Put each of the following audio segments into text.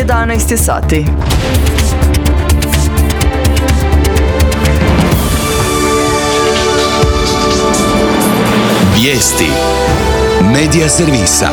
11 je sati. Vijesti Medija servisa.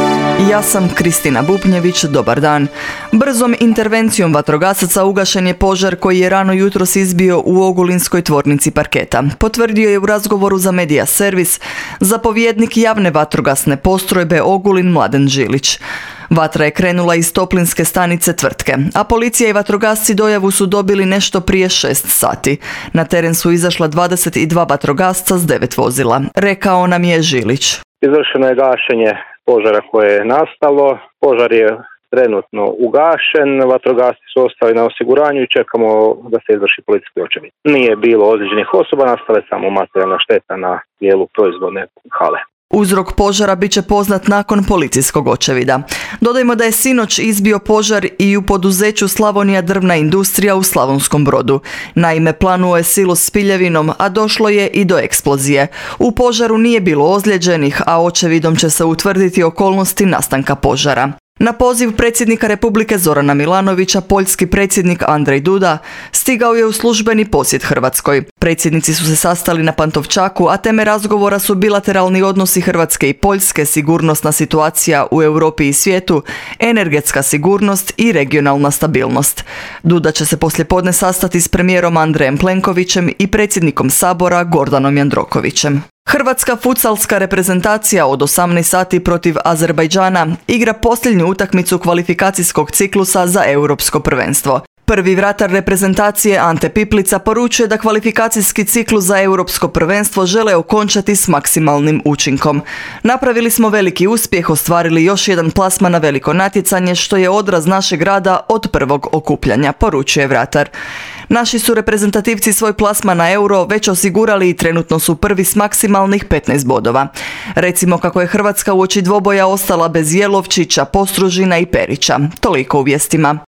Ja sam Kristina Bupnjević, dobar dan. Brzom intervencijom vatrogasaca ugašen je požar koji je rano jutros izbio u Ogulinskoj tvornici parketa. Potvrdio je u razgovoru za Medija servis zapovjednik javne vatrogasne postrojbe Ogulin Mladen Žilić. Vatra je krenula iz toplinske stanice tvrtke, a policija i vatrogasci dojavu su dobili nešto prije 6 sati. Na teren su izašla 22 vatrogasca s 9 vozila, rekao nam je Žilić. Izvršeno je gašenje požara koje je nastalo. Požar je trenutno ugašen, vatrogasci su ostali na osiguranju i čekamo da se izvrši policijski očevid. Nije bilo ozlijeđenih osoba, nastala je samo materijalna šteta na dijelu proizvodne hale. Uzrok požara bit će poznat nakon policijskog očevida. Dodajmo da je sinoć izbio požar i u poduzeću Slavonija drvna industrija u Slavonskom Brodu. Naime, planuo je silos s piljevinom, a došlo je i do eksplozije. U požaru nije bilo ozlijeđenih, a očevidom će se utvrditi okolnosti nastanka požara. Na poziv predsjednika Republike Zorana Milanovića, poljski predsjednik Andrej Duda stigao je u službeni posjet Hrvatskoj. Predsjednici su se sastali na Pantovčaku, a teme razgovora su bilateralni odnosi Hrvatske i Poljske, sigurnosna situacija u Europi i svijetu, energetska sigurnost i regionalna stabilnost. Duda će se poslijepodne sastati s premijerom Andrejem Plenkovićem i predsjednikom Sabora Gordanom Jandrokovićem. Hrvatska futsalska reprezentacija od 18 sati protiv Azerbajdžana igra posljednju utakmicu kvalifikacijskog ciklusa za europsko prvenstvo. Prvi vratar reprezentacije Ante Piplica poručuje da kvalifikacijski ciklus za europsko prvenstvo žele okončati s maksimalnim učinkom. Napravili smo veliki uspjeh, ostvarili još jedan plasman na veliko natjecanje što je odraz našeg rada od prvog okupljanja, poručuje vratar. Naši su reprezentativci svoj plasman na euro već osigurali i trenutno su prvi s maksimalnih 15 bodova. Recimo kako je Hrvatska uoči dvoboja ostala bez Jelovčića, Postružina i Perića. Toliko u vijestima.